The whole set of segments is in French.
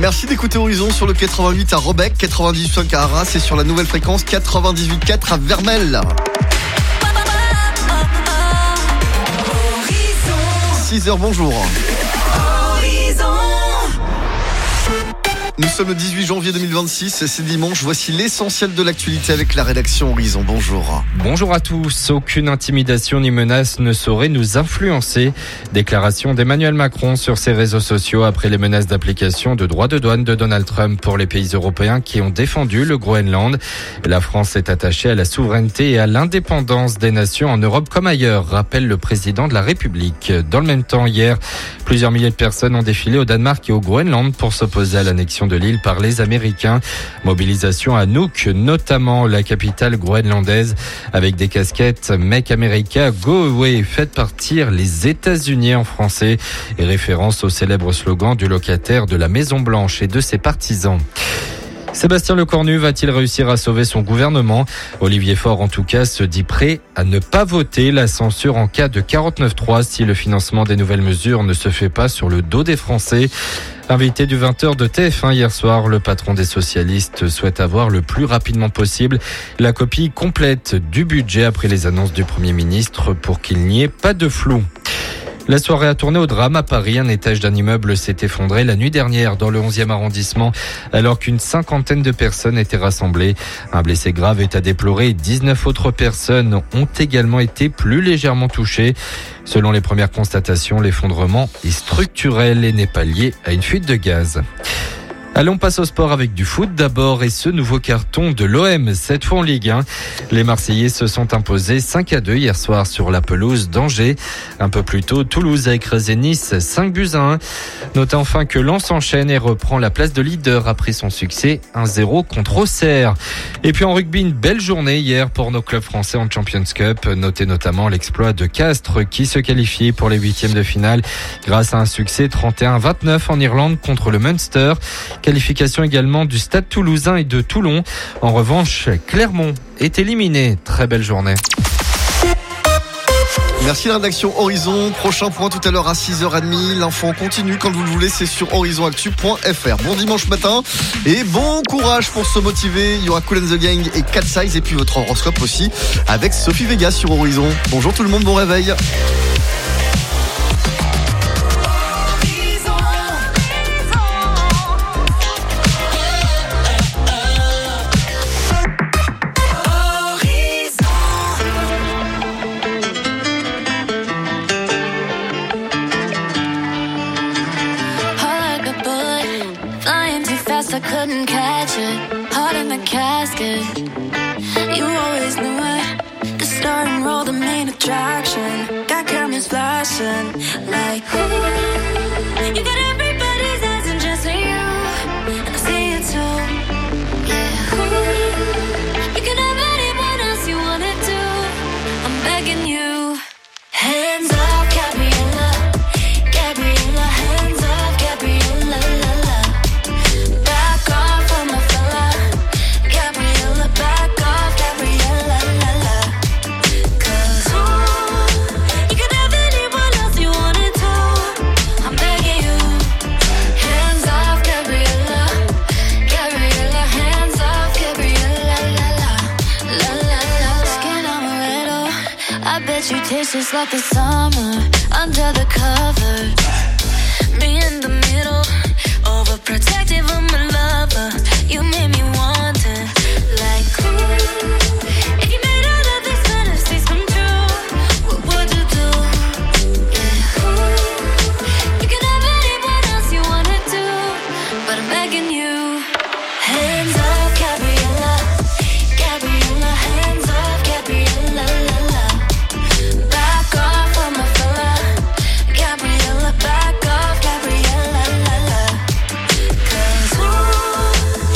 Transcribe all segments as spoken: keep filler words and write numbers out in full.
Merci d'écouter Horizon sur le quatre-vingt-huit à Robec, quatre-vingt-dix-huit cinq à Arras et sur la nouvelle fréquence quatre-vingt-dix-huit quatre à Vermelles. six heures, bonjour. Nous sommes le dix-huit janvier deux mille vingt-six, c'est dimanche. Voici l'essentiel de l'actualité avec la rédaction Horizon. Bonjour. Bonjour à tous. Aucune intimidation ni menace ne saurait nous influencer. Déclaration d'Emmanuel Macron sur ses réseaux sociaux après les menaces d'application de droits de douane de Donald Trump pour les pays européens qui ont défendu le Groenland. La France est attachée à la souveraineté et à l'indépendance des nations en Europe comme ailleurs, rappelle le président de la République. Dans le même temps, hier, plusieurs milliers de personnes ont défilé au Danemark et au Groenland pour s'opposer à l'annexion de l'île par les Américains. Mobilisation à Nuuk, notamment la capitale groenlandaise, avec des casquettes Make America Go Away, faites partir les États-Unis en français, et référence au célèbre slogan du locataire de la Maison Blanche et de ses partisans. Sébastien Lecornu va-t-il réussir à sauver son gouvernement ? Olivier Faure, en tout cas, se dit prêt à ne pas voter la censure en cas de quarante-neuf trois si le financement des nouvelles mesures ne se fait pas sur le dos des Français. Invité du vingt heures de T F un hier soir, le patron des socialistes souhaite avoir le plus rapidement possible la copie complète du budget après les annonces du Premier ministre pour qu'il n'y ait pas de flou. La soirée a tourné au drame à Paris. Un étage d'un immeuble s'est effondré la nuit dernière dans le onzième arrondissement alors qu'une cinquantaine de personnes étaient rassemblées. Un blessé grave est à déplorer. dix-neuf autres personnes ont également été plus légèrement touchées. Selon les premières constatations, l'effondrement est structurel et n'est pas lié à une fuite de gaz. Allons, on passe au sport avec du foot d'abord et ce nouveau carton de l'O M, cette fois en Ligue un. Les Marseillais se sont imposés cinq à deux hier soir sur la pelouse d'Angers. Un peu plus tôt, Toulouse a écrasé Nice cinq buts à un. Notez enfin que Lens enchaîne et reprend la place de leader après son succès un zéro contre Auxerre. Et puis en rugby, une belle journée hier pour nos clubs français en Champions Cup. Notez notamment l'exploit de Castres qui se qualifie pour les huitièmes de finale grâce à un succès trente et un à vingt-neuf en Irlande contre le Munster. Qualification également du Stade Toulousain et de Toulon. En revanche, Clermont est éliminé. Très belle journée. Merci la rédaction Horizon. Prochain point tout à l'heure à six heures trente. L'info continue quand vous le voulez, c'est sur horizon actu point f r. Bon dimanche matin et bon courage pour se motiver. Il y aura Kool and the Gang et Cat Size et puis votre horoscope aussi avec Sophie Vega sur Horizon. Bonjour tout le monde, bon réveil. I couldn't catch it, heart in the casket. You always knew it, the star and roll, the main attraction. Got cameras flashing, like ooh. You got everybody's eyes and just you, and I see it too. Yeah, ooh. You can have anyone else you wanna do. I'm begging you, hands up, Gabriella, Gabriella, hands up, Gabriella, la la. You taste just like the summer under the covers. Me in the middle, overprotective of my lover. You made me want it, like ooh. If you made all of these fantasies come true, what would you do? Yeah, ooh. You can have anyone else you wanna do, but I'm begging you. Hands up, Gabriella, Gabriella, hands up, Gabriella, la la. Back off of my fella, Gabriella, back off, Gabriella, la la. 'Cause ooh,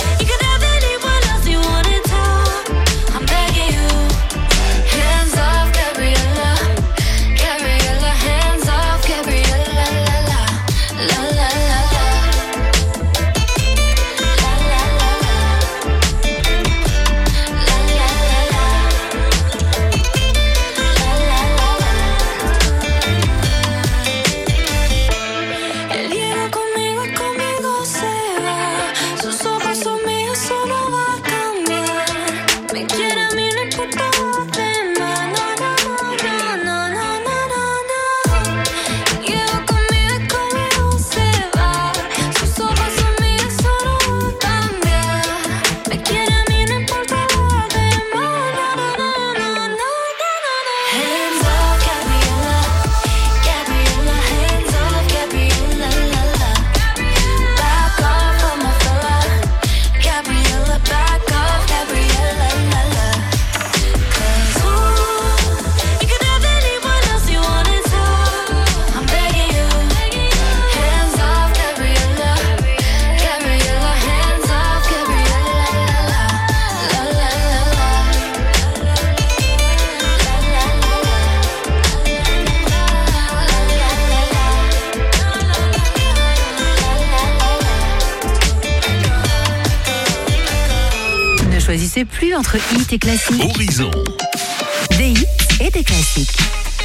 choisissez plus entre hit et classique. Horizon. Des hits et des classiques.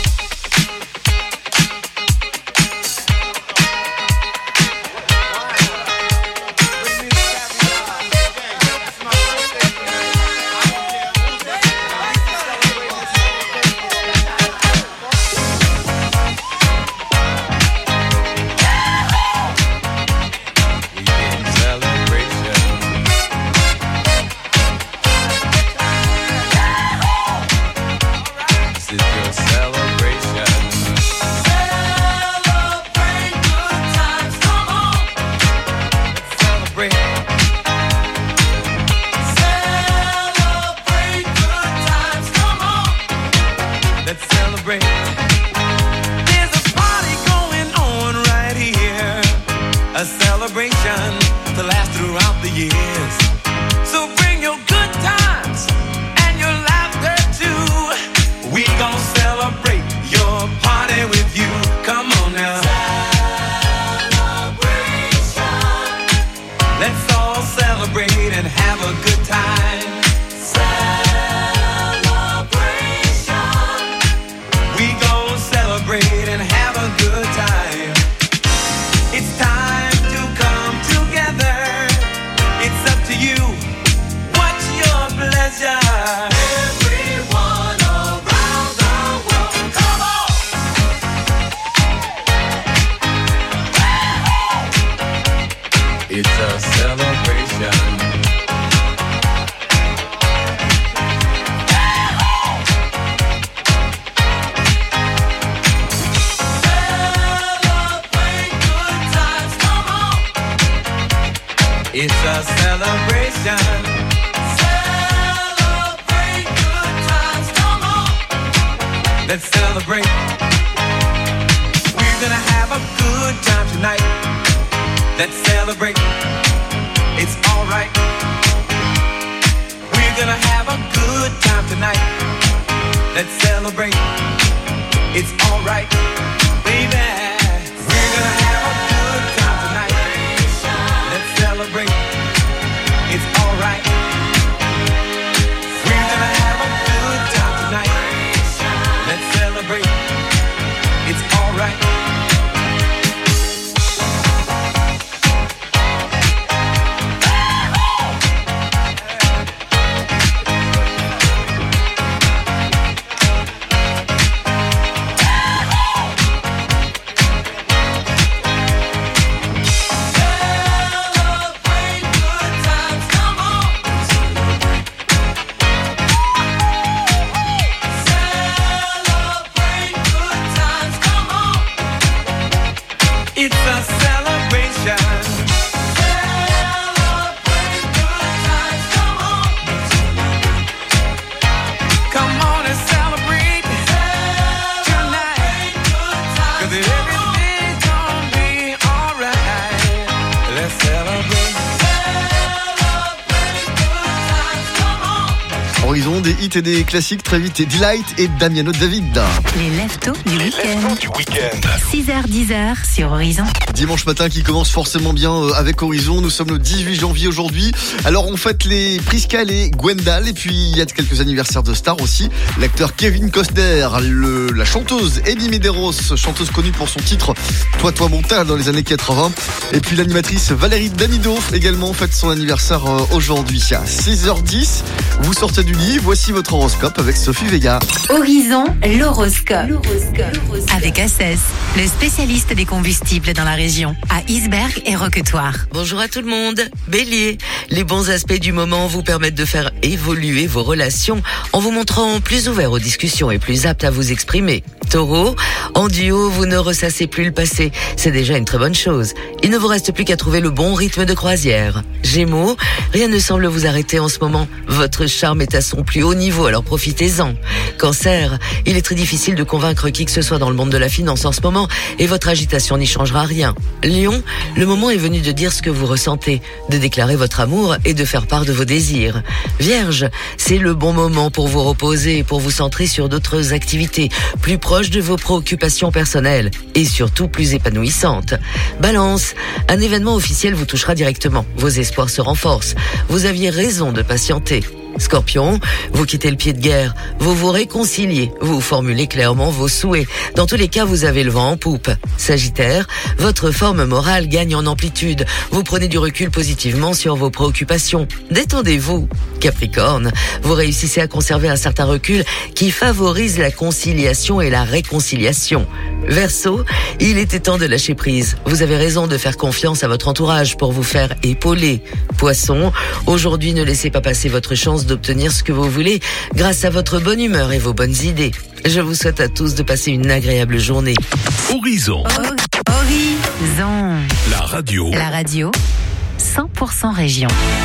Horizon, des hits et des classiques très vite. Et Delight et Damiano David. Les leftos du Les week-end. leftos du week-end. six heures dix heures sur Horizon. Dimanche matin qui commence forcément bien euh, avec Horizon. Nous sommes le dix-huit janvier aujourd'hui. Alors on fête les Priscale et Gwendal. Et puis il y a quelques anniversaires de stars aussi. L'acteur Kevin Costner, le, la chanteuse Amy Medeiros, chanteuse connue pour son titre Toi, toi, mon teint dans les années quatre-vingts. Et puis l'animatrice Valérie Damido également fête son anniversaire euh, aujourd'hui. À six heures dix, vous sortez du lit. Voici votre horoscope avec Sophie Vega. Horizon, l'horoscope. L'horoscope. Avec Assès, le spécialiste des combustibles dans la région, à Isberg et Roquetoire. Bonjour à tout le monde. Bélier, les bons aspects du moment vous permettent de faire évoluer vos relations en vous montrant plus ouvert aux discussions et plus apte à vous exprimer. Taureau, en duo, vous ne ressassez plus le passé. C'est déjà une très bonne chose. Il ne vous reste plus qu'à trouver le bon rythme de croisière. Gémeaux, rien ne semble vous arrêter en ce moment. Votre charme est à son plus haut niveau, alors profitez-en. Cancer, il est très difficile de convaincre qui que ce soit dans le monde de la finance en ce moment et votre agitation n'y changera rien. Lion, le moment est venu de dire ce que vous ressentez, de déclarer votre amour et de faire part de vos désirs. Vierge, c'est le bon moment pour vous reposer et pour vous centrer sur d'autres activités, plus proches de vos préoccupations personnelles et surtout plus épanouissantes. Balance, un événement officiel vous touchera directement. Vos espoirs se renforcent. Vous aviez raison de patienter. Scorpion, vous quittez le pied de guerre, vous vous réconciliez, vous formulez clairement vos souhaits. Dans tous les cas, vous avez le vent en poupe. Sagittaire, votre forme morale gagne en amplitude. Vous prenez du recul positivement sur vos préoccupations. Détendez-vous. Capricorne, vous réussissez à conserver un certain recul qui favorise la conciliation et la réconciliation. Verseau, il était temps de lâcher prise. Vous avez raison de faire confiance à votre entourage pour vous faire épauler. Poisson, aujourd'hui ne laissez pas passer votre chance d'obtenir ce que vous voulez grâce à votre bonne humeur et vos bonnes idées. Je vous souhaite à tous de passer une agréable journée. Horizon. Hor- Horizon. La radio. La radio, cent pour cent région.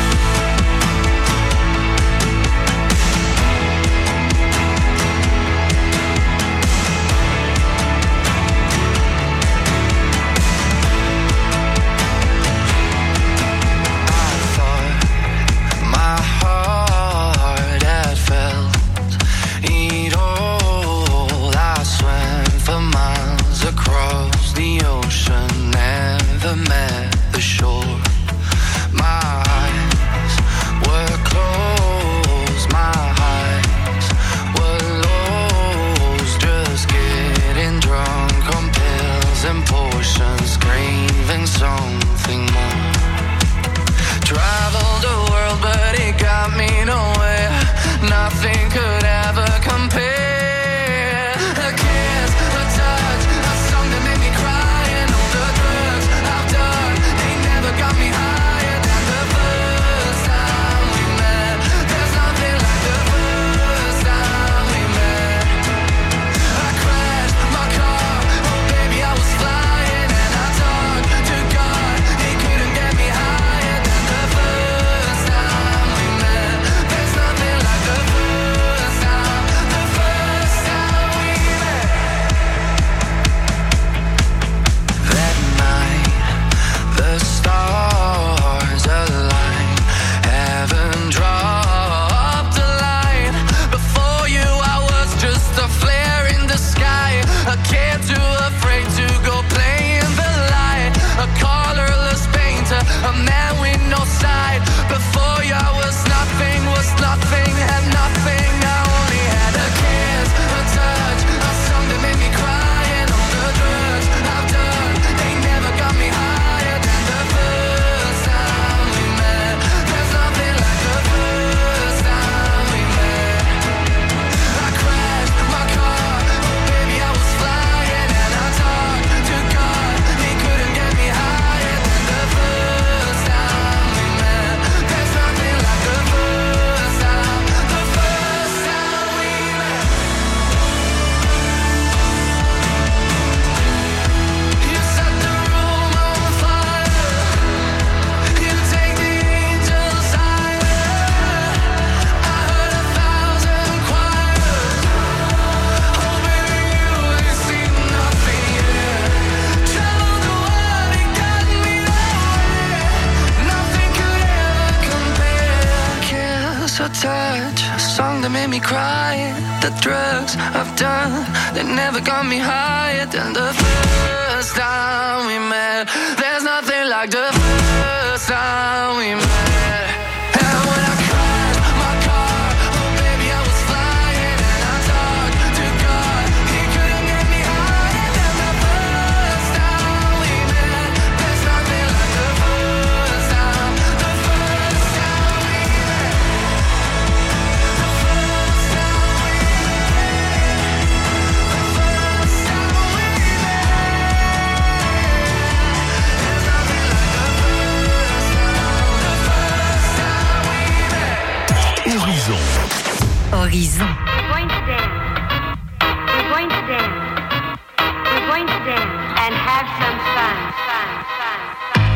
Horizon. We're going to dance. We're going to dance. We're going to dance and have some fun. Fun, fun, fun.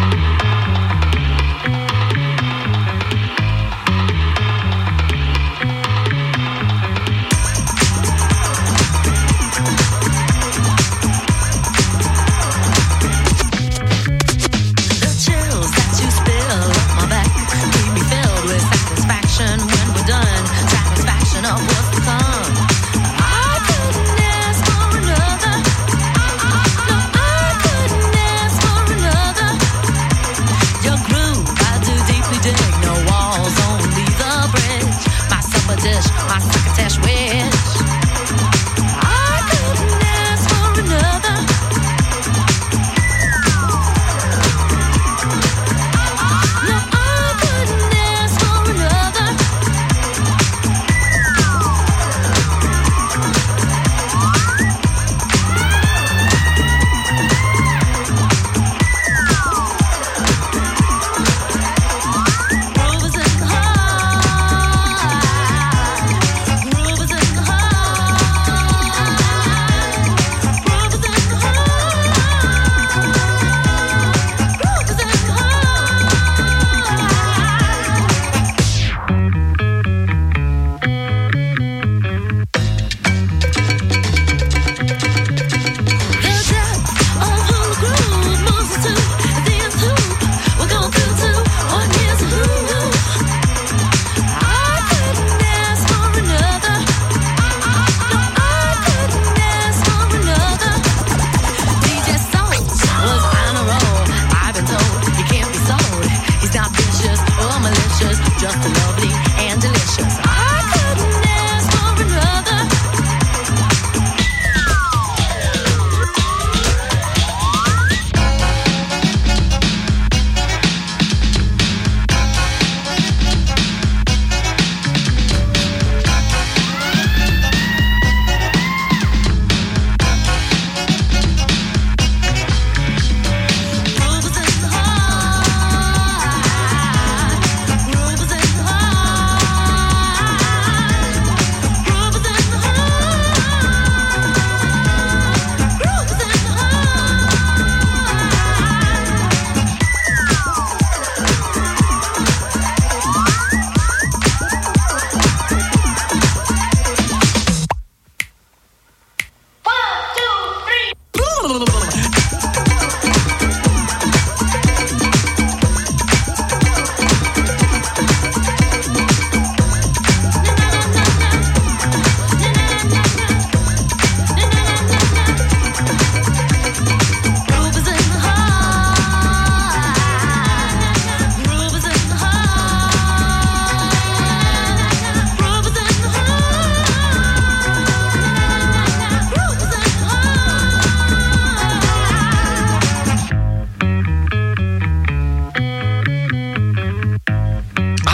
The chills that you spill up my back leave me filled with satisfaction when we're done. Satisfaction of what's to come. I couldn't ask for another. No, I couldn't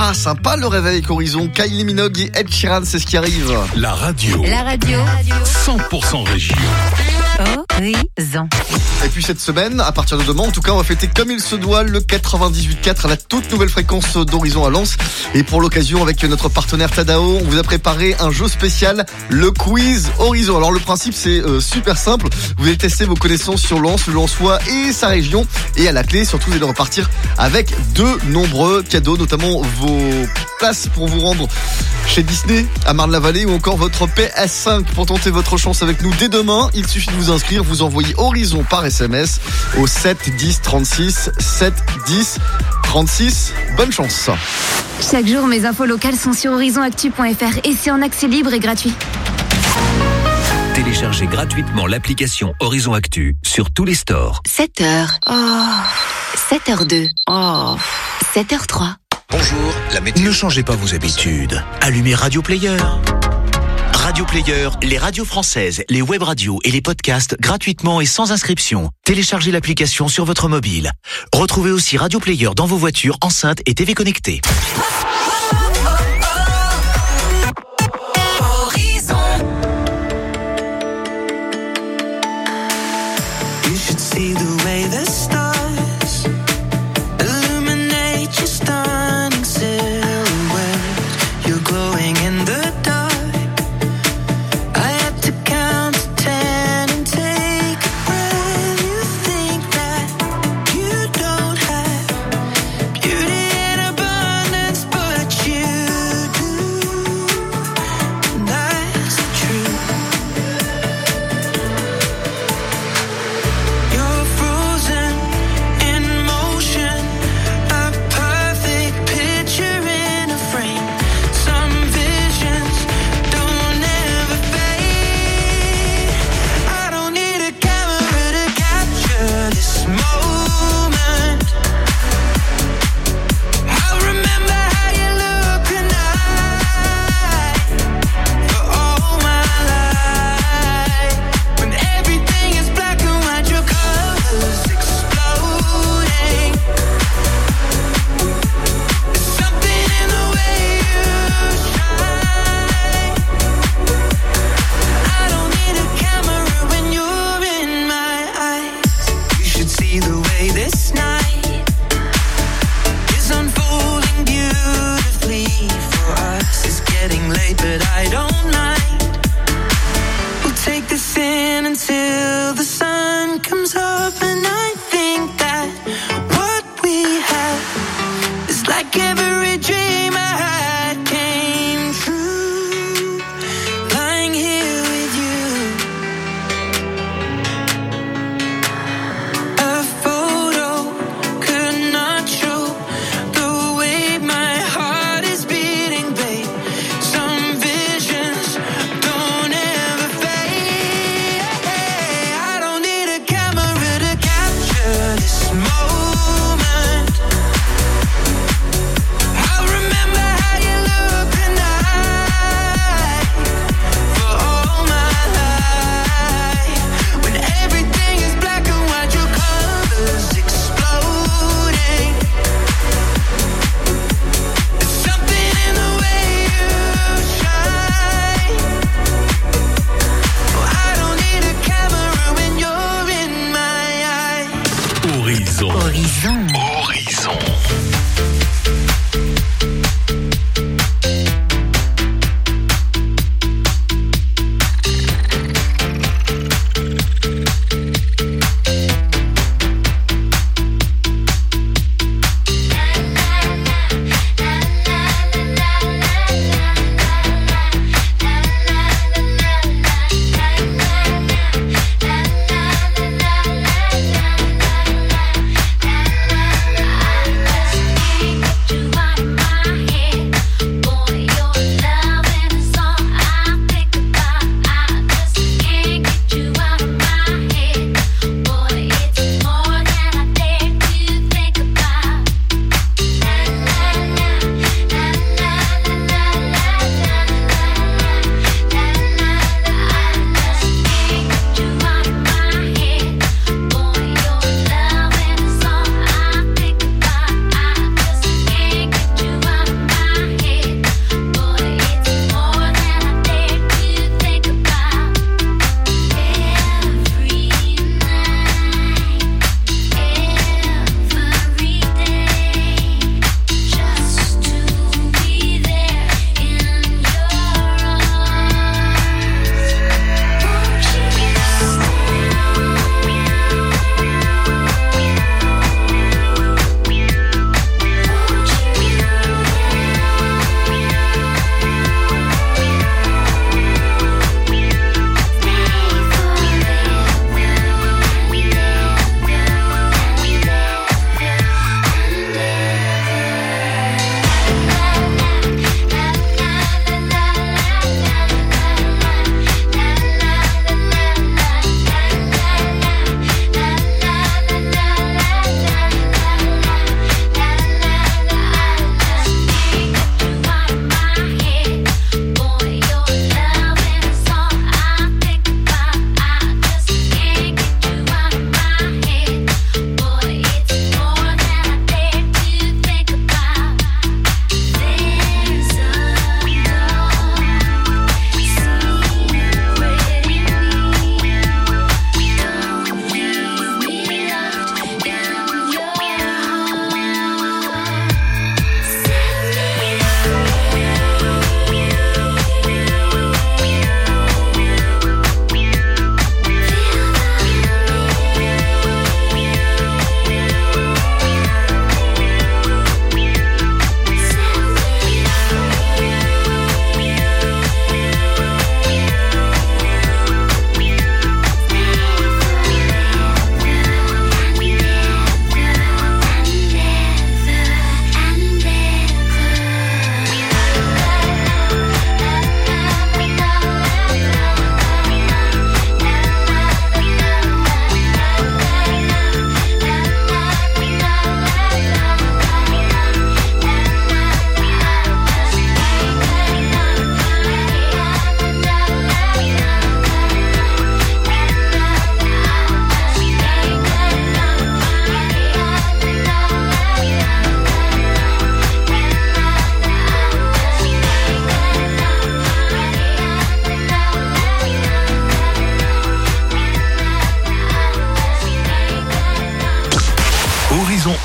Ah, sympa le réveil avec Horizon. Kylie Minogue et Ed Sheeran, c'est ce qui arrive. La radio. La radio. cent pour cent région. Horizon. Et puis cette semaine, à partir de demain, en tout cas, on va fêter comme il se doit le quatre-vingt-dix-huit quatre à la toute nouvelle fréquence d'Horizon à Lens. Et pour l'occasion, avec notre partenaire Tadao, on vous a préparé un jeu spécial, le quiz Horizon. Alors le principe, c'est euh, super simple. Vous allez tester vos connaissances sur Lens, le Lensois et sa région. Et à la clé, surtout, vous allez repartir avec de nombreux cadeaux, notamment vos places pour vous rendre chez Disney à Marne-la-Vallée ou encore votre P S cinq. Pour tenter votre chance avec nous dès demain, il suffit de vous inscrire, vous envoyez Horizon par S M S au sept dix trente-six, sept dix trente-six. Bonne chance. Chaque jour, mes infos locales sont sur horizon actu point f r et c'est en accès libre et gratuit. Téléchargez gratuitement l'application Horizon Actu sur tous les stores. sept heures. Oh. sept heures deux. Oh. sept heures trois. Bonjour, la météo. Ne changez pas vos habitudes. Allumez Radio Player. Radio Player, les radios françaises, les web radios et les podcasts gratuitement et sans inscription. Téléchargez l'application sur votre mobile. Retrouvez aussi Radio Player dans vos voitures, enceintes et T V connectées. You should see the way the stars illuminate your stunning silhouette. You're glowing in the dark. I had to count to ten and take a breath. You think that you don't have beauty in abundance, but you do. And that's the truth. You're frozen in motion, a perfect picture in a frame. Some visions don't ever fade. I don't need a camera to capture this moment. I'll remember how you look tonight for all my life. When everything is black and white, your colors exploding. There's something in the way you shine. I don't need a camera when you're in my eyes. You should see the way this night is unfolding beautifully for us. It's getting late, but I don't mind. We'll take this in until the sun comes up, and I think that what we have is like every dream I had came true. Lying here with you, a photo could not show the way my heart is beating, babe. Some visions don't ever fade. I don't need a camera to capture this moment. I'll remember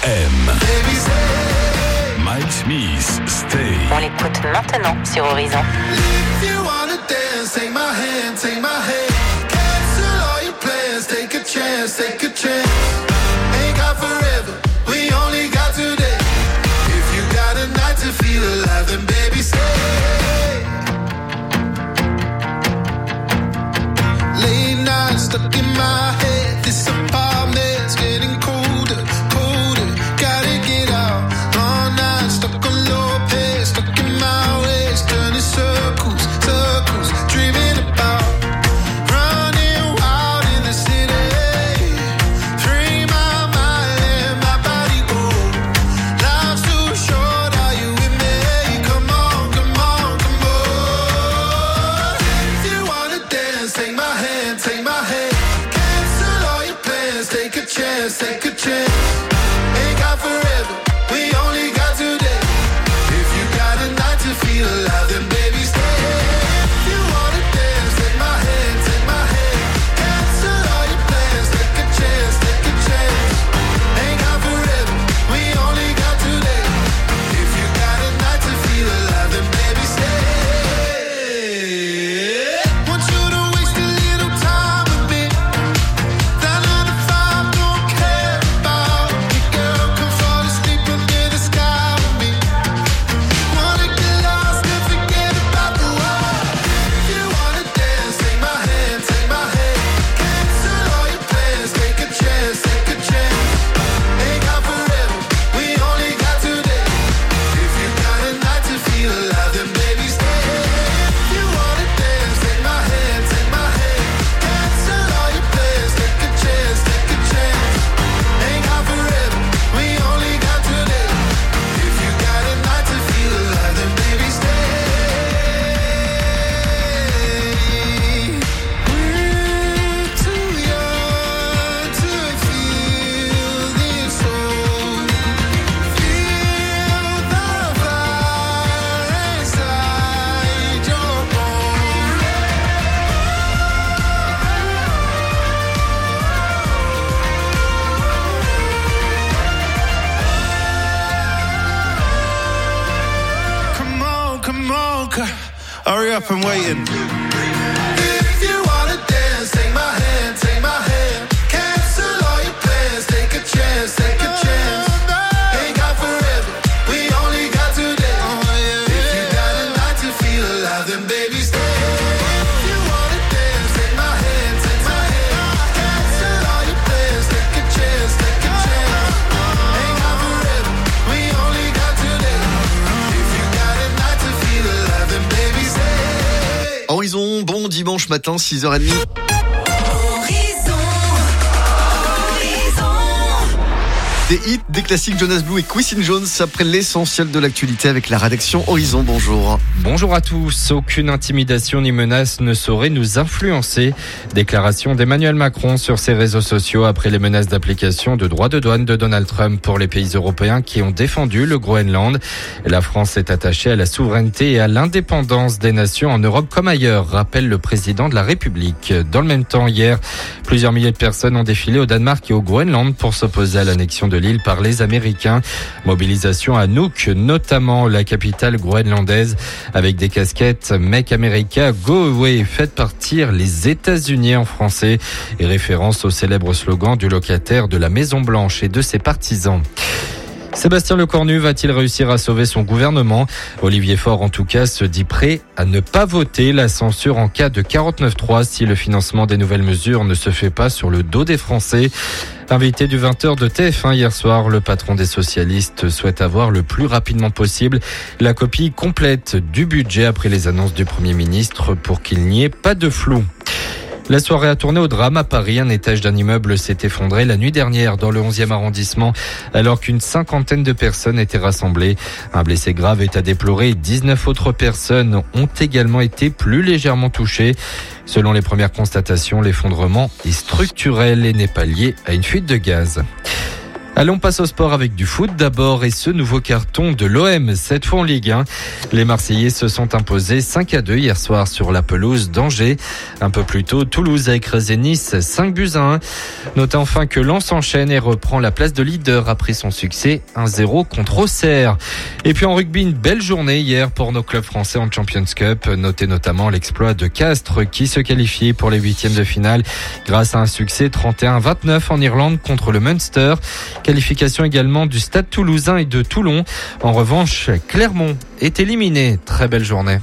M. Mike Smith, Stay. On l'écoute maintenant sur Horizon. If you wanna dance, take my hand, take my hand. Cancel all your plans, take a chance, take a chance. Ain't got forever, we only got today. If you got a night to feel alive, then baby stay. Late nights stuck in my head, this apartment's getting colder, colder. Gotta get out, long nights stuck on low pace, stuck in my ways, turning circles, circles, dreaming about running wild in the city. Free my mind, let my body go. Life's too short, are you with me? Come on, come on, come on. If you wanna dance, take my hand, take my hand. Cancel all your plans, take a chance, take a chance. Ain't got forever, we only got today. If you got a night to feel alive, then baby stay. If you wanna dance, take my hand, take my hand. Cancel all your plans, take a chance, take a chance. Ain't got forever, we only got today. If you got a night to feel alive, then baby stay. Want you to waste a little time with me. That nine to five don't care about me, girl. Come fall asleep under the sky with me. Wanna get lost and forget about the world. If you wanna dance, take my hand, take my hand. Cancel all your plans, take a chance, take a chance. Ain't got forever, we only got today. If you got a night to feel alive, then baby stay. If you wanna dance, take my hand, take my hand. Cancel all your plans, take a chance, take a chance. Ain't got forever, we only got today. If you got a night to feel alive, then baby stay. We're too young to feel this old. Feel the fire inside your bones. Come on, come on, c- hurry up and waiting. If you wanna dance, take my hand, take my hand. Cancel all your plans, take a chance, take a chance. Ain't got forever, we only got today. If you got a night to feel alive, then baby stay. If you wanna dance, take my hand, take my hand. Cancel all your plans, take a chance, take a chance. Ain't got forever, we only got today. If you got a night to feel alive, then baby stay. Horizon, bon dimanche matin, six heures trente. Des hits, des classiques, Jonas Blue et Quincy Jones après l'essentiel de l'actualité avec la rédaction Horizon. Bonjour. Bonjour à tous. Aucune intimidation ni menace ne saurait nous influencer. Déclaration d'Emmanuel Macron sur ses réseaux sociaux après les menaces d'application de droits de douane de Donald Trump pour les pays européens qui ont défendu le Groenland. La France est attachée à la souveraineté et à l'indépendance des nations en Europe comme ailleurs, rappelle le président de la République. Dans le même temps, hier, plusieurs milliers de personnes ont défilé au Danemark et au Groenland pour s'opposer à l'annexion de l'île par les Américains. Mobilisation à Nuuk, notamment la capitale groenlandaise, avec des casquettes Make America Go Away, faites partir les États-Unis en français, et référence au célèbre slogan du locataire de la Maison Blanche et de ses partisans. Sébastien Lecornu va-t-il réussir à sauver son gouvernement ? Olivier Faure, en tout cas, se dit prêt à ne pas voter la censure en cas de quarante-neuf trois si le financement des nouvelles mesures ne se fait pas sur le dos des Français. Invité du vingt heures de T F un hier soir, le patron des socialistes souhaite avoir le plus rapidement possible la copie complète du budget après les annonces du Premier ministre pour qu'il n'y ait pas de flou. La soirée a tourné au drame à Paris. Un étage d'un immeuble s'est effondré la nuit dernière dans le onzième arrondissement alors qu'une cinquantaine de personnes étaient rassemblées. Un blessé grave est à déplorer. dix-neuf autres personnes ont également été plus légèrement touchées. Selon les premières constatations, l'effondrement est structurel et n'est pas lié à une fuite de gaz. Allez, on passe au sport avec du foot d'abord et ce nouveau carton de l'O M, cette fois en Ligue un. Les Marseillais se sont imposés cinq à deux hier soir sur la pelouse d'Angers. Un peu plus tôt, Toulouse a écrasé Nice cinq buts à un. Notez enfin que Lens enchaîne et reprend la place de leader après son succès un zéro contre Auxerre. Et puis en rugby, une belle journée hier pour nos clubs français en Champions Cup. Notez notamment l'exploit de Castres qui se qualifie pour les huitièmes de finale grâce à un succès trente et un à vingt-neuf en Irlande contre le Munster. Qualification également du Stade Toulousain et de Toulon. En revanche, Clermont est éliminé. Très belle journée.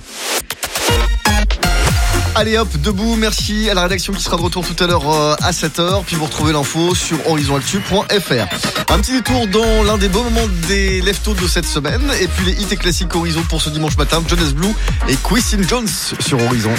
Allez hop, debout, merci à la rédaction qui sera de retour tout à l'heure euh, à sept heures. Puis vous retrouvez l'info sur horizon actu point f r. Un petit détour dans l'un des beaux moments des leftos de cette semaine. Et puis les hits et classiques Horizon pour ce dimanche matin. Jonas Blue et Quincy Jones sur Horizon.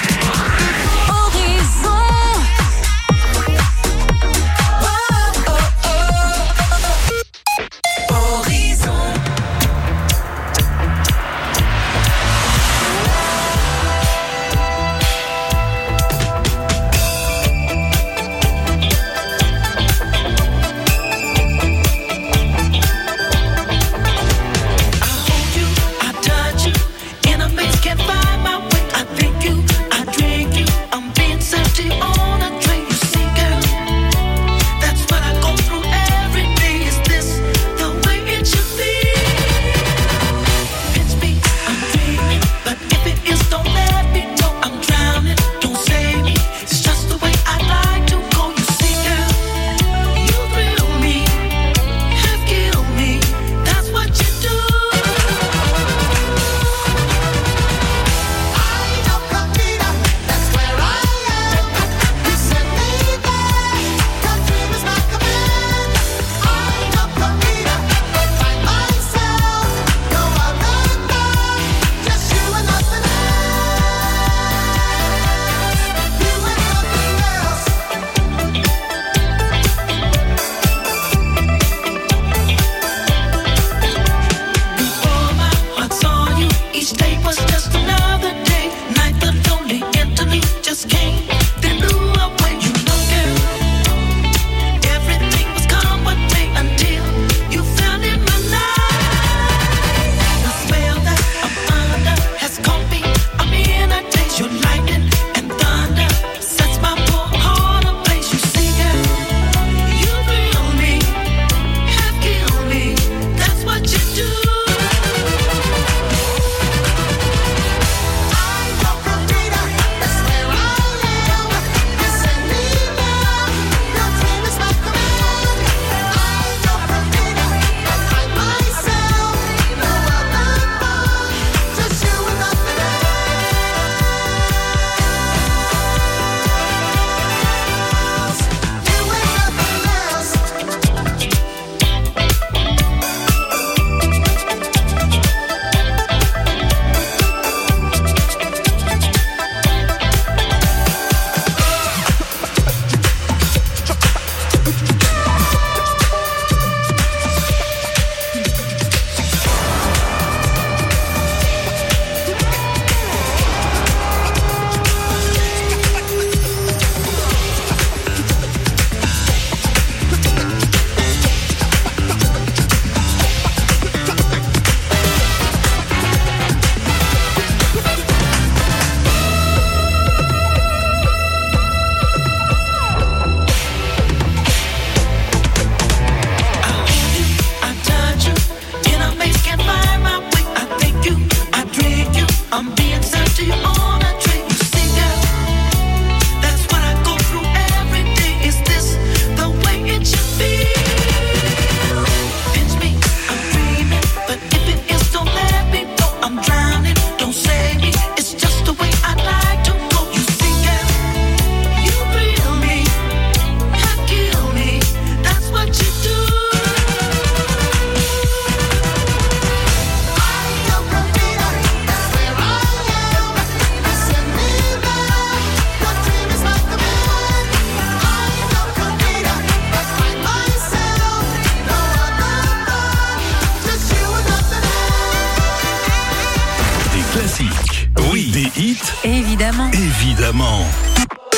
Évidemment. Évidemment.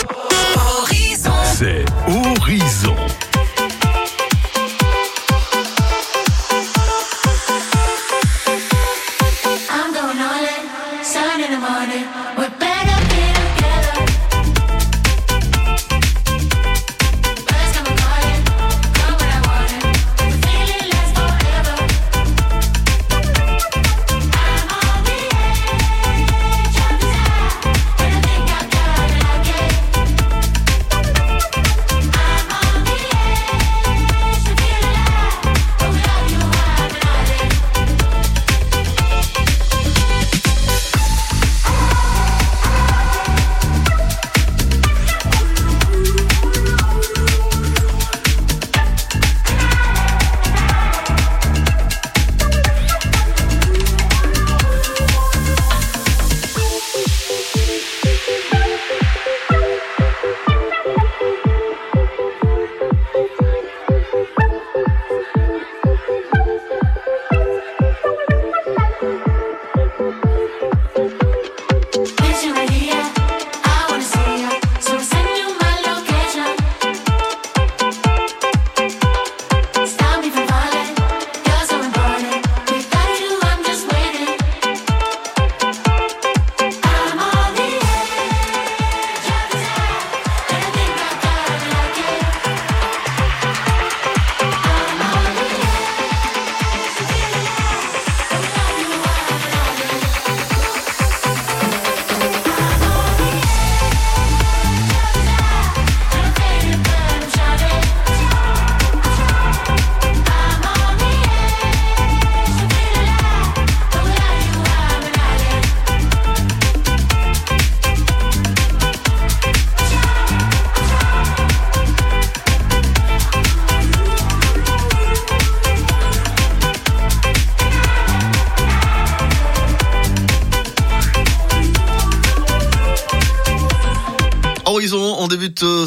Horizon. C'est Horizon.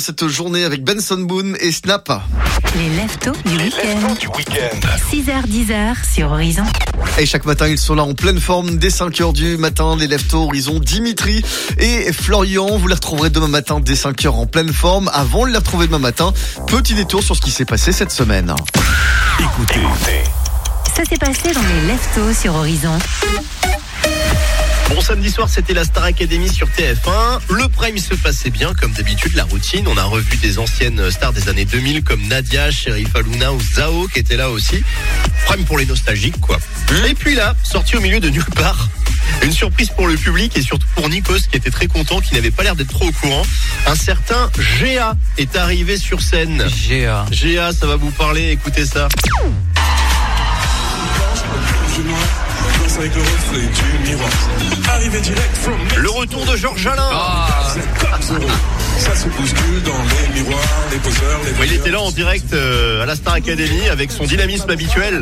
cette journée avec Benson Boone et Snap. Les leftos du Les week-end. leftos du week-end. six heures dix heures sur Horizon. Et chaque matin, ils sont là en pleine forme dès cinq heures du matin. Les leftos Horizon, Dimitri et Florian. Vous les retrouverez demain matin dès cinq heures en pleine forme. Avant de les retrouver demain matin, petit détour sur ce qui s'est passé cette semaine. Écoutez. Ça s'est passé dans les leftos sur Horizon. Bon, samedi soir, c'était la Star Academy sur T F un. Le prime se passait bien, comme d'habitude, la routine. On a revu des anciennes stars des années deux mille, comme Nadia, Sheriff Aluna ou Zao, qui étaient là aussi. Prime pour les nostalgiques, quoi. Et puis là, sorti au milieu de nulle part, une surprise pour le public et surtout pour Nikos, qui était très content, qui n'avait pas l'air d'être trop au courant. Un certain G A est arrivé sur scène. G A. G A, ça va vous parler, écoutez ça. Le retour de Georges Alain. Ah. Ça se bouscule dans les miroirs, les poseurs, les Oui, il était là en direct euh, à la Star Academy avec son dynamisme habituel.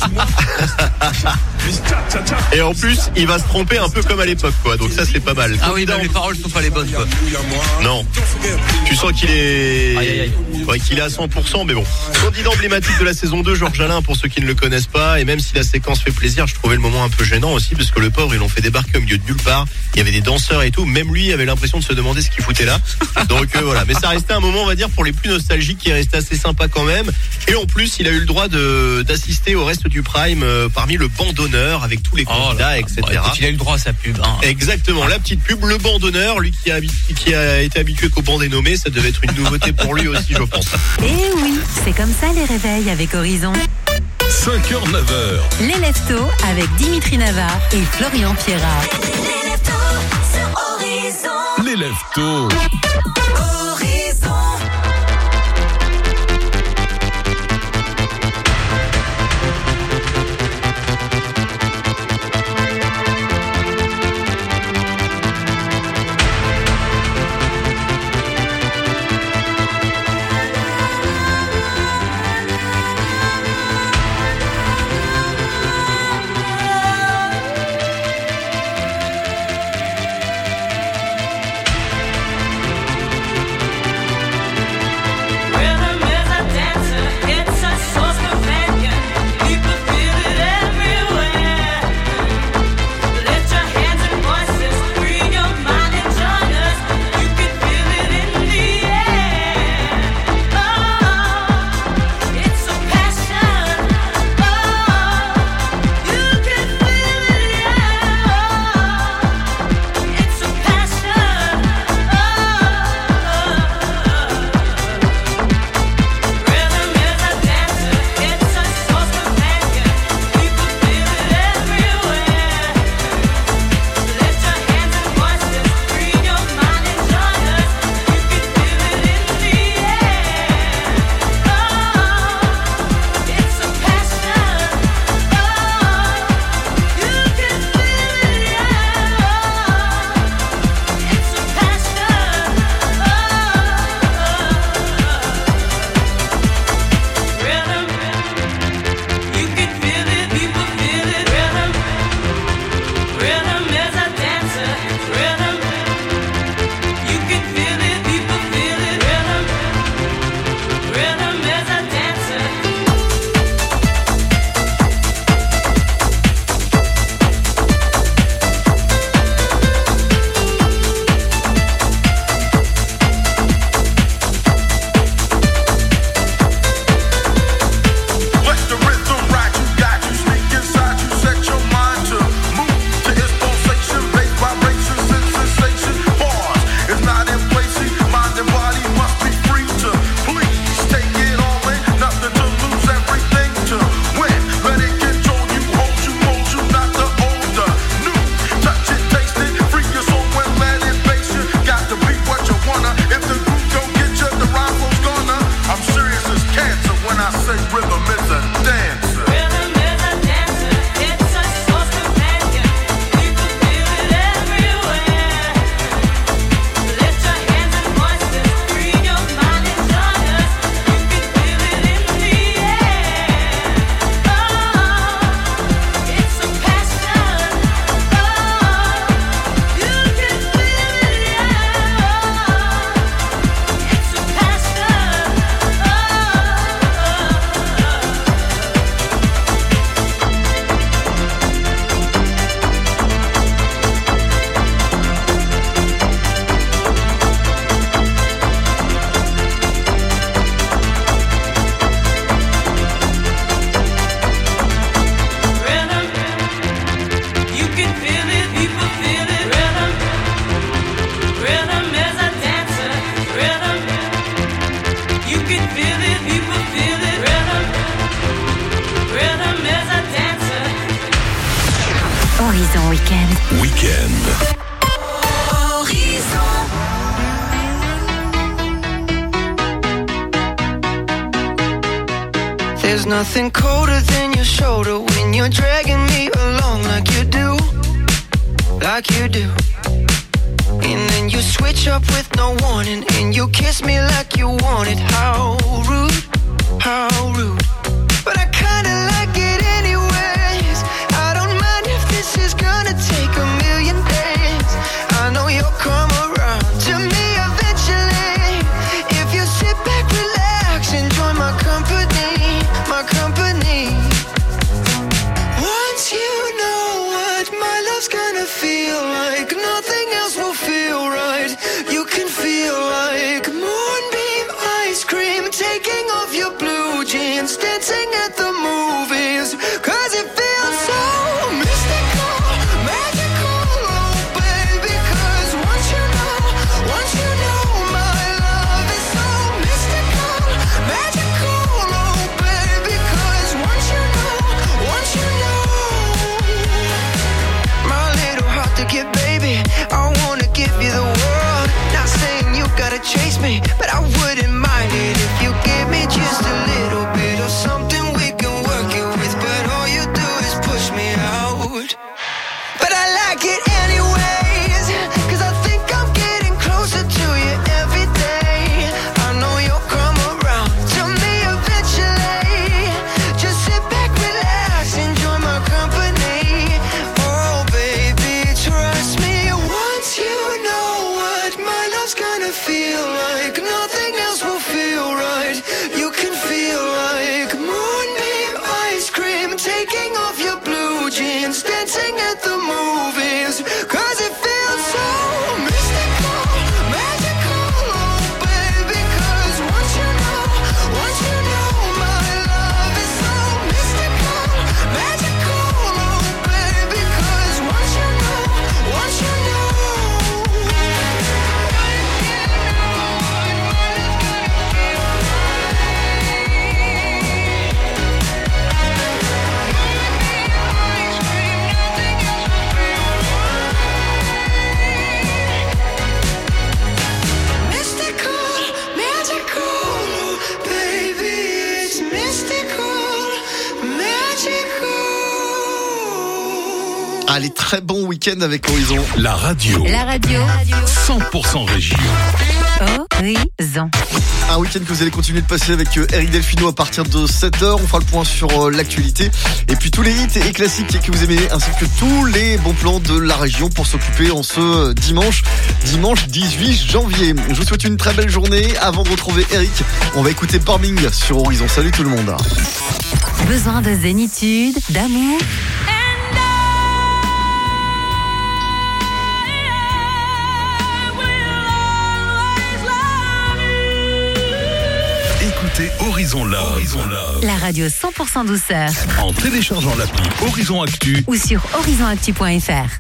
Et en plus, il va se tromper un peu comme à l'époque, quoi. Donc ça, c'est pas mal. Ah oui, bah, les paroles sont pas les bonnes, quoi. Non. Tu sens qu'il est, Aïe, aïe, aïe. Ouais, qu'il est à cent pour cent, mais bon. Candidat emblématique de la saison deux, Georges Alain, pour ceux qui ne le connaissent pas. Et même si la séquence fait plaisir, je trouvais le moment un peu gênant aussi, parce que le pauvre, ils l'ont fait débarquer au milieu de nulle part. Il y avait des danseurs et tout. Même lui avait l'impression de se demander ce qu'il foutait là. Donc euh, voilà. Mais ça restait un moment, on va dire, pour les plus nostalgiques, qui est resté assez sympa quand même. Et en plus, il a eu le droit de d'assister au reste du prime euh, parmi le banc d'honneur avec tous les candidats, Oh là, et cetera. Bon, écoute, il a eu le droit à sa pub. Hein. Exactement, la petite pub, le banc d'honneur, lui qui a, qui a été habitué qu'au banc des nommés, ça devait être une nouveauté pour lui aussi, je pense. Et oui, c'est comme ça les réveils avec Horizon. cinq heures neuf heures. Les leftos avec Dimitri Navarre et Florian Pierrat. Les leftos sur Horizon. Les leftos. Horizon. You can feel it, people feel it. Rhythm, rhythm is a dancer. Horizon Weekend. Weekend. There's nothing colder than your shoulder when you're dragging me along like you do, like you do. And then you switch up with no warning and you kiss me like you want it. How rude, how rude. But I kinda like it anyways. I don't mind if this is gonna take a million days. I know you'll come around to me eventually. If you sit back, relax, enjoy my company, my company. Once you know what my love's gonna feel like, nothing else will feel right. You can feel like moonbeam ice cream, taking off your blue jeans, dancing at the movies. Cause it feels so mystical, magical, oh baby. Cause once you know, once you know my love is so mystical, magical, oh baby. Cause once you know, once you know, my little heart to give, baby, I wanna give you the world. Not saying you gotta chase me, but I wouldn't mind it if you give me just a little bit of something we can work it with. But all you do is push me out. But I like it anyways, cause I think I'm getting closer to you every day. I know you'll come around to me eventually. Just sit back, relax, enjoy my company. Oh baby, trust me. Once you know what my love's gonna feel like, nothing else will feel right. You can feel like moonbeam ice cream, taking off your blue jeans, dancing at the movies. Cause it feels so mystical, magical, oh baby. Cause once you know, once you know my love is so mystical, magical, oh baby. Cause once you know, once you know. Mystical, magical, baby, it's mystical, magical. Allez, très bon week-end avec Horizon. La radio. La radio. cent pour cent région. Horizon. Un week-end que vous allez continuer de passer avec euh, Eric Delfino à partir de sept heures. On fera le point sur euh, l'actualité. Et puis tous les hits et classiques que vous aimez, ainsi que tous les bons plans de la région pour s'occuper en ce euh, dimanche, dimanche dix-huit janvier. Je vous souhaite une très belle journée. Avant de retrouver Eric, on va écouter Bombing sur Horizon. Salut tout le monde. Besoin de zénitude, d'amour? Écoutez Horizon Love. Horizon Love. La radio cent pour cent douceur. En téléchargeant l'appli Horizon Actu Ou sur horizon actu point f r.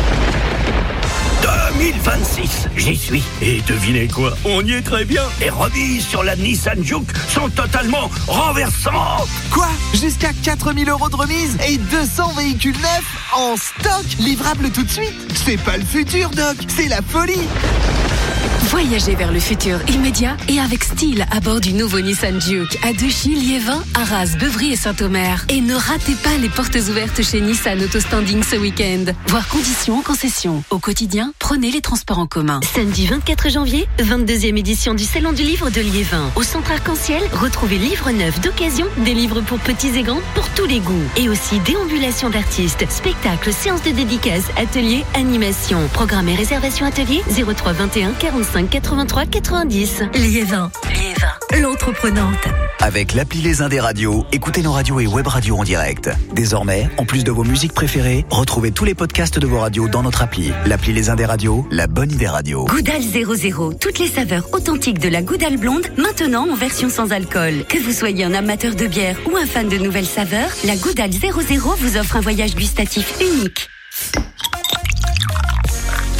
deux mille vingt-six, j'y suis. Et devinez quoi? On y est très bien. Les remises sur la Nissan Juke sont totalement renversantes. Quoi? Jusqu'à quatre mille euros de remise et deux cents véhicules neufs en stock, livrables tout de suite. C'est pas le futur, Doc, c'est la folie. Voyagez vers le futur immédiat et avec style à bord du nouveau Nissan Juke à Dechy, Liévin, Arras, Beuvry et Saint-Omer. Et ne ratez pas les portes ouvertes chez Nissan Autostanding ce week-end. Voir conditions en concession. Au quotidien, prenez les transports en commun. Samedi vingt-quatre janvier, vingt-deuxième édition du Salon du Livre de Liévin. Au Centre Arc-en-Ciel, retrouvez livres neufs d'occasion, des livres pour petits et grands, pour tous les goûts. Et aussi déambulation d'artistes, spectacles, séances de dédicaces, ateliers, animations. Programme et réservation atelier zéro trois vingt et un quarante-cinq quatre-vingt-trois quatre-vingt-dix. Liévin. Liévin. L'entreprenante. Avec l'appli Les Indés Radio, écoutez nos radios et web radios en direct. Désormais, en plus de vos musiques préférées, retrouvez tous les podcasts de vos radios dans notre appli. L'appli Les Indés Radio, la bonne idée radio. Goudal zéro zéro, toutes les saveurs authentiques de la Goudal blonde, maintenant en version sans alcool. Que vous soyez un amateur de bière ou un fan de nouvelles saveurs, la Goudal zéro zéro vous offre un voyage gustatif unique.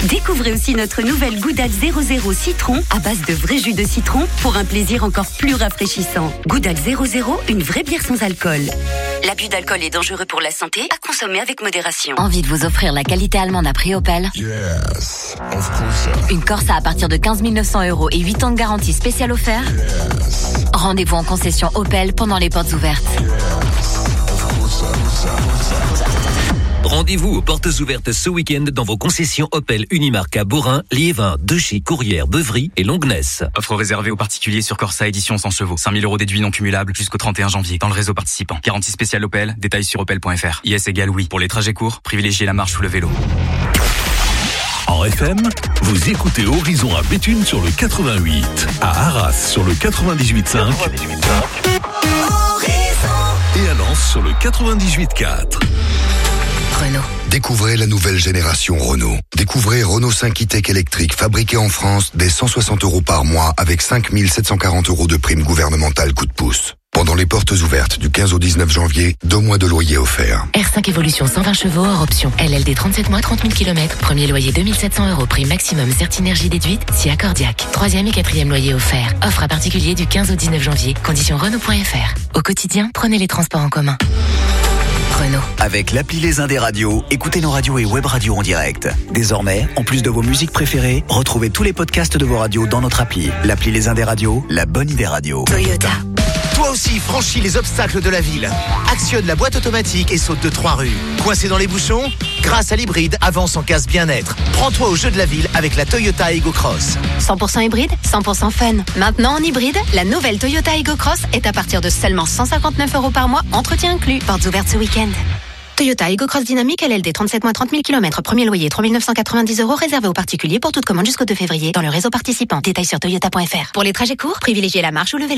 Découvrez aussi notre nouvelle Goudat zéro zéro citron à base de vrai jus de citron pour un plaisir encore plus rafraîchissant. Goudat zéro zéro, une vraie bière sans alcool. L'abus d'alcool est dangereux pour la santé, à consommer avec modération. Envie de vous offrir la qualité allemande à prix Opel? Yes, of course. Une Corsa à partir de quinze mille neuf cents euros et huit ans de garantie spéciale offert? Yes. Rendez-vous en concession Opel pendant les portes ouvertes. Yes, of course. Rendez-vous aux portes ouvertes ce week-end dans vos concessions Opel Unimarque à Borin, Liévin, Dechy, Courrières, Beuvry et Longness. Offre réservée aux particuliers sur Corsa édition cent chevaux. cinq mille euros déduits non cumulables jusqu'au trente et un janvier dans le réseau participant. Garantie spéciale Opel, détails sur opel point f r. I S égale oui. Pour les trajets courts, privilégiez la marche ou le vélo. En F M, vous écoutez Horizon à Béthune sur le quatre-vingt-huit, à Arras sur le quatre-vingt-dix-huit virgule cinq et à Lens sur le quatre-vingt-dix-huit virgule quatre. Renault. Découvrez la nouvelle génération Renault. Découvrez Renault cinq e-Tech électrique fabriqué en France dès cent soixante euros par mois avec cinq mille sept cent quarante euros de prime gouvernementale coup de pouce. Pendant les portes ouvertes du quinze au dix-neuf janvier, deux mois de loyer offerts. R cinq Evolution cent vingt chevaux hors option. L L D trente-sept mois, trente mille kilomètres. Premier loyer deux mille sept cents euros. Prime maximum Certinergie déduite si accordiaque. Troisième et quatrième loyer offert. Offre à particulier du quinze au dix-neuf janvier. Conditions Renault point f r. Au quotidien, prenez les transports en commun. Renault. Avec l'appli Les Indés Radio, écoutez nos radios et web radios en direct. Désormais, en plus de vos musiques préférées, retrouvez tous les podcasts de vos radios dans notre appli. L'appli Les Indés Radio, la bonne idée radio. Toyota. Toi aussi, franchis les obstacles de la ville. Actionne la boîte automatique et saute de trois rues. Coincé dans les bouchons? Grâce à l'hybride, avance en casse bien-être. Prends-toi au jeu de la ville avec la Toyota Ego Cross. cent pour cent hybride, cent pour cent fun. Maintenant en hybride, la nouvelle Toyota Ego Cross est à partir de seulement cent cinquante-neuf euros par mois, entretien inclus. Portes ouvertes ce week-end. Toyota Ego Cross Dynamique L L D trente-sept mois, trente mille kilomètres. Premier loyer trois mille neuf cent quatre-vingt-dix euros réservé aux particuliers pour toute commande jusqu'au deux février dans le réseau participant. Détails sur toyota point f r. Pour les trajets courts, privilégiez la marche ou le vélo.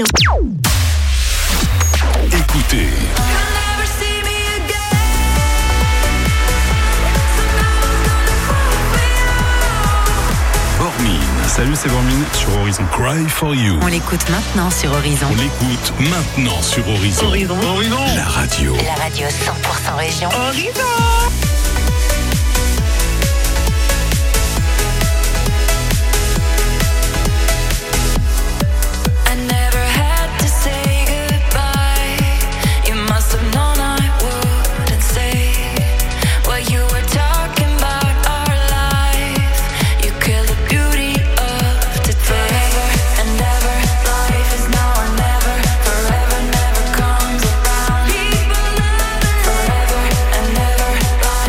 Écoutez. Bormine. Salut, c'est Bormine sur Horizon. Cry for You. On l'écoute maintenant sur Horizon. On l'écoute maintenant sur Horizon. Horizon. Horizon. La radio. La radio cent pour cent région. Horizon. Forever and ever,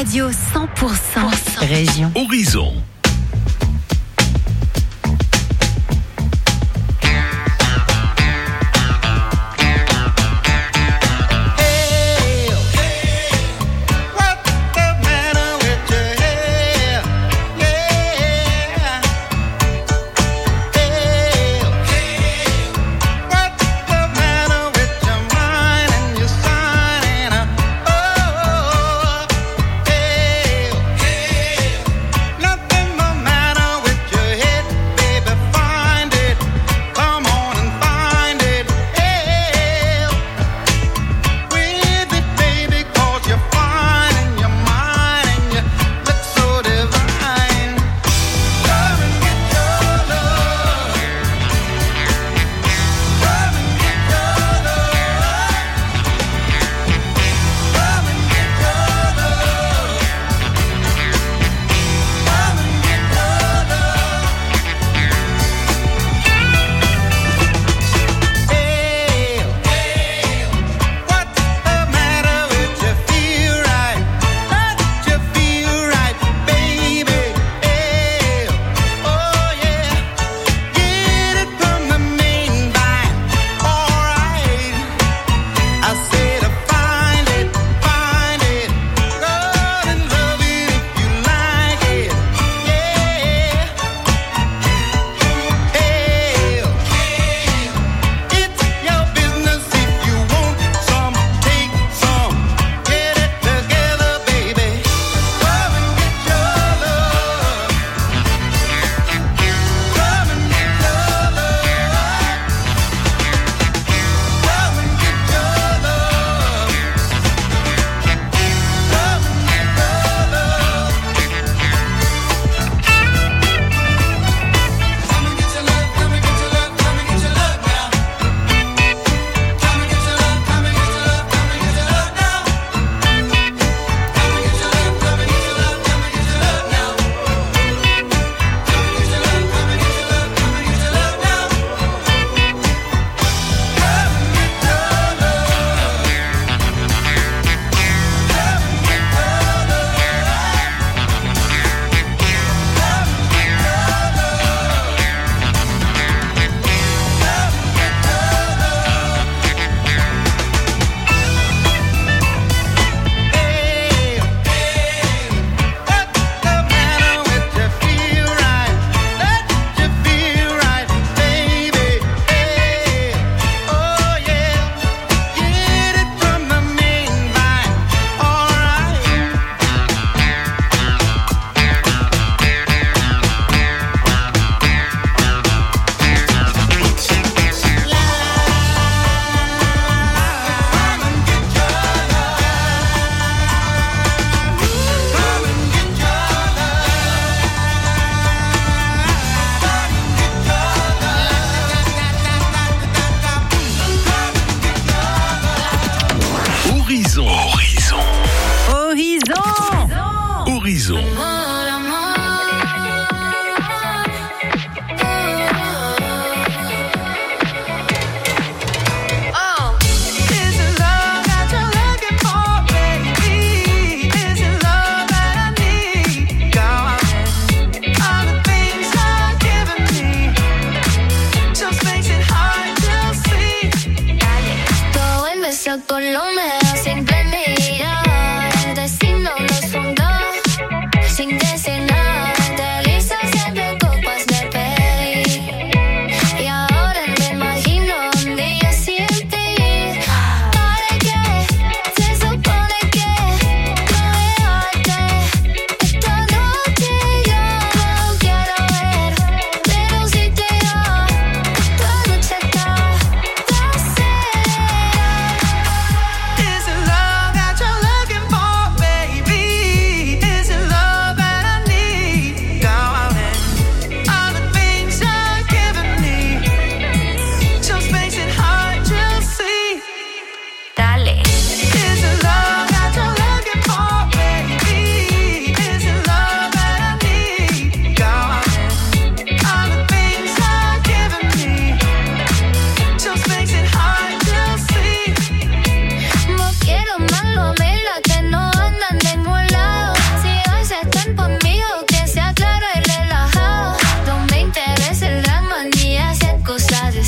radio cent pour cent région. Horizon. Nothing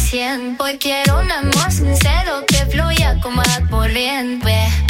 cien. Hoy quiero un amor sincero que fluya como la corriente.